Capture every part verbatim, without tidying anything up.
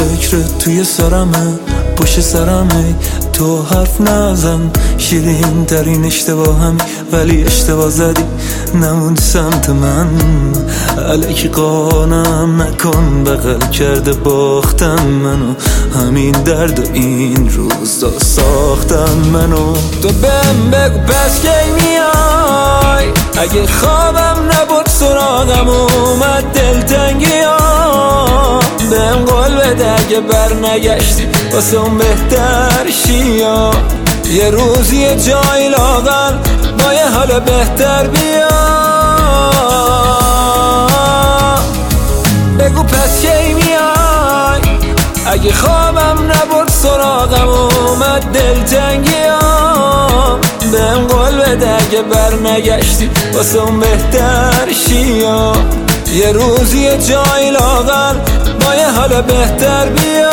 فکرت توی سرمه، پشت سرمه. تو حرف نزن، شیرین ترین اشتباه همی، ولی اشتباه زدی نموند سمت من. الکی قانم نکن، بغل کرده باختم منو، همین درد و این روزا ساختم منو. تو بهم بگو پس کی میای، اگه خوابم نبود سراغم اومد دلتنگیام. بهم قول بده اگه بر نگشتی واسه اون بهتر شیا، یه روزی یه جای لاغل با یه حال بهتر بیا. بگو پس کی میای، اگه خوابم نبرد سراغم اومد دلتنگیام. بهم قول بده اگه بر نگشتی واسه اون بهتر شیا، یه روزی یه جای لاغل با یه حال بهتر بیا.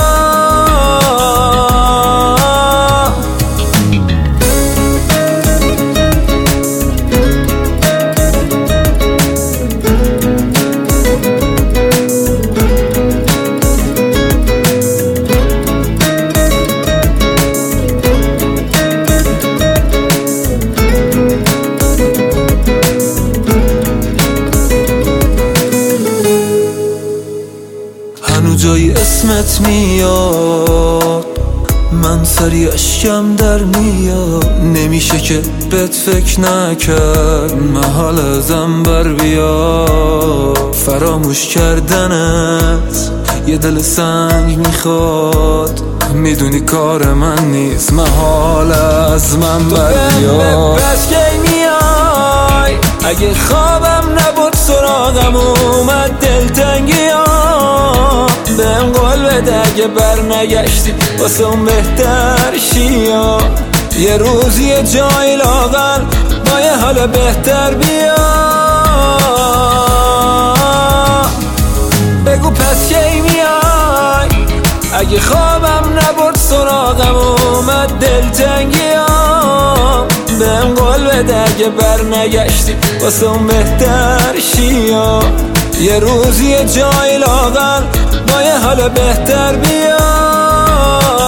هنو جای اسمت میاد، من سری اشکم در میاد. نمیشه که بهت فکر نکرد، محال ازم بر بیاد. فراموش کردنت یه دل سنگ میخواد، میدونی کار من نیست، محال از من بر بیاد. بس کی میای، اگه خوابم نبود سراغم اومد دلتنگیام. بهم قول بده اگه بر نگشتی واسه اون بهتر شیا، یه روزی یه جای لاغل با یه حال بهتر بیا. بگو پس کی میای، اگه خوابم نبرد سراغم اومد دلتنگیام. بهم قول بده اگه بر نگشتی واسه اون بهتر شیا، یه روزی یه جای لاغل با یه حال بهتر بیا.